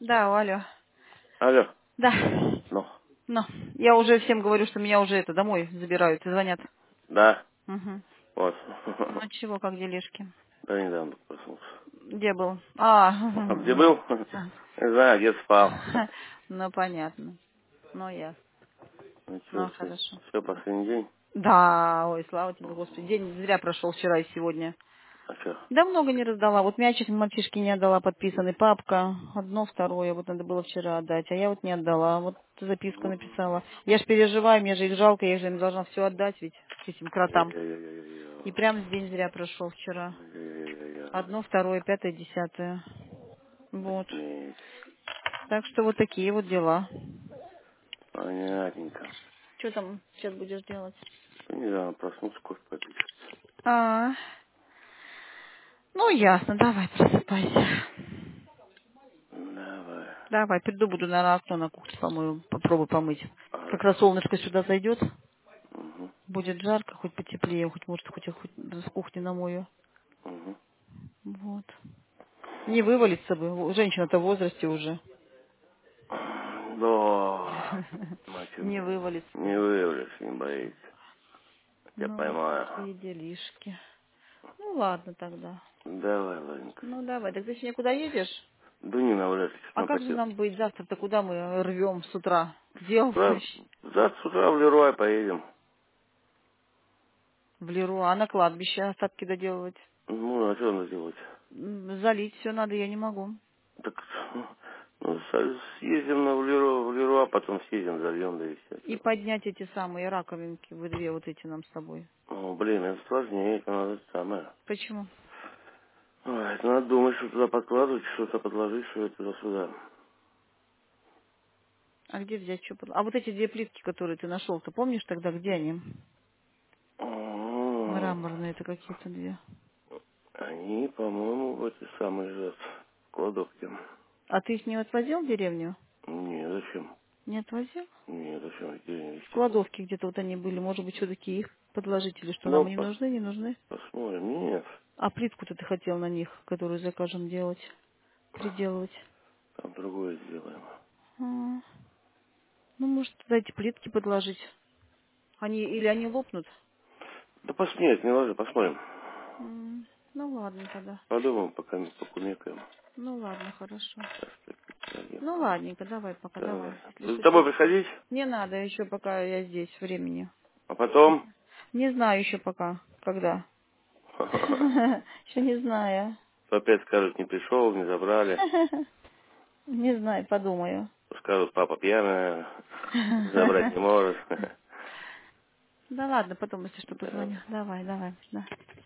Да, алло. Алло. Да. Ну, Ну, я уже всем говорю, что меня уже это домой забирают и звонят. да. Угу. Вот. Ну чего, как делишки? Да недавно проснулся. Где был? А где был? Не знаю, где спал. Ну, понятно. Ну, ясно. Ну Ну, что, хорошо. все, последний день? Да, ой, слава тебе, Господи. День зря прошел вчера и сегодня. А что? Да много не раздала. Вот мячик мальчишке не отдала, подписанный папка. Одно, второе. Вот надо было вчера отдать. А я вот не отдала. Вот записку написала. Я ж переживаю, мне же их жалко, я же им должна все отдать ведь этим кротам. И прям день зря прошел вчера. Одно, второе, пятое, десятое. Вот. Очуметь. Так что вот такие вот дела. Понятненько. Что там сейчас будешь делать? Ну, недавно проснулся, кофе попить. А, ну ясно, давай просыпайся. Давай. Давай, приду, буду на окно на кухне помою, попробую помыть. Ага. Как раз солнышко сюда зайдет, Угу. будет жарко, хоть потеплее, хоть может хоть с кухни намою. Угу. Вот. Не вывалиться бы, женщина-то в возрасте уже. Да. Мать Не умеет. вывалиться Не бы. вывлешь, не боится. Я Ну вот поймаю. такие делишки. Ну ладно тогда. Давай, ладненько. Ну давай, так ты сегодня куда едешь? Да не навряд ли, А что как же хотел. нам быть завтра-то, куда мы рвем с утра? Где Завтра с утра в Леруа поедем. в Леруа, а на кладбище остатки доделывать? Ну, а что надо делать? Залить все надо, я не могу. Так, ну, съездим в Леруа, потом съездим, зальем, да и И все. поднять эти самые раковинки, вы две вот эти нам с тобой. Ну, блин, это сложнее, это надо самое. Почему? Ой, это надо думать, что туда подкладывать, что-то подложить, что это туда-сюда. А где взять что? А вот эти две плитки, которые ты нашел, ты помнишь тогда, где они? Мраморные, это какие-то две. Они, по-моему, в этой самой же кладовке. А ты их не отвозил в деревню? Не, зачем? Не отвозил? Не, зачем эти В вести? кладовке где-то вот они были. Может быть, все-таки их подложить или что? Нам Ну, они нужны, не нужны? посмотрим. Нет, А плитку-то ты хотел на них, которую закажем делать, приделывать? там другое сделаем. А, ну, может, тогда эти плитки подложить. Или они лопнут? Да нет, не ложи, посмотрим. Ну, ладно тогда. Подумаем, пока не покумекаем. Ну, ладно, хорошо. Сейчас такие Ну, ладненько, давай пока, Давай. давай. Если За что, тобой приходить, не надо еще, пока я здесь, времени. а потом... Не знаю еще пока, когда. Еще не знаю. Опять скажут, не пришел, не забрали. Не знаю, подумаю. Скажут, папа пьяная, забрать не может. Да ладно, потом, если что, Давай. позвоню. Давай, давай. Да.